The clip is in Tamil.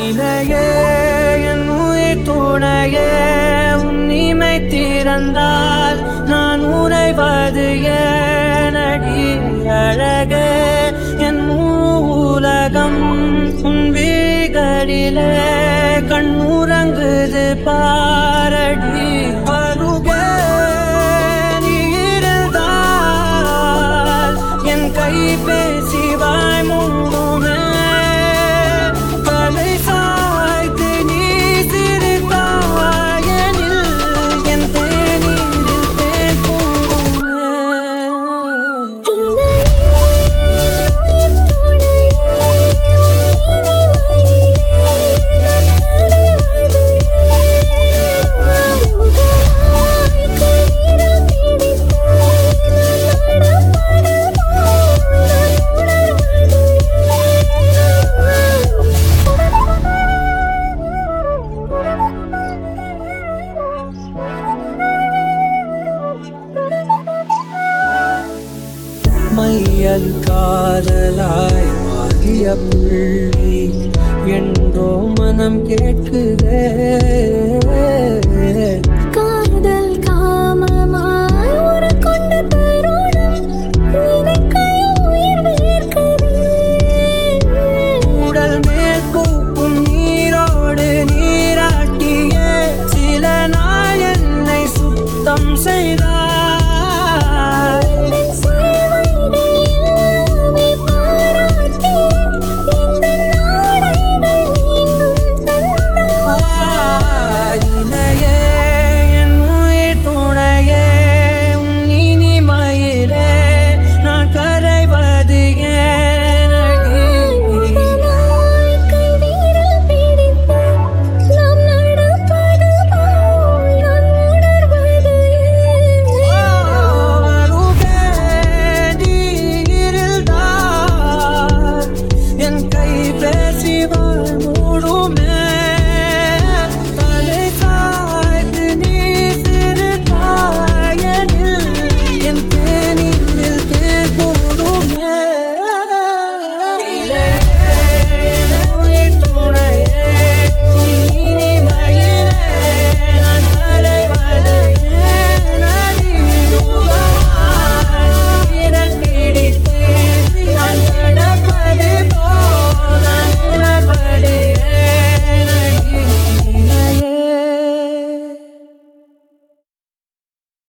நிலையே என் உயிர் துணையே உன்னிமை திறந்தால் நான் உறைவது ஏனடி அழகே என் உலகம் உன் விழிகளிலே கண்ணுறங்குது பாரடி அருகே நீ இருந்தால் என் கை பேசி வாய் மூடுமே தலை சாய்த்து நீ சிரித்தாயனில் என் தேநீரில் தேன் பூங்குமே மையல் காதலாய் மாறிய புள்ளி என்றோ மனம் கேட்குதே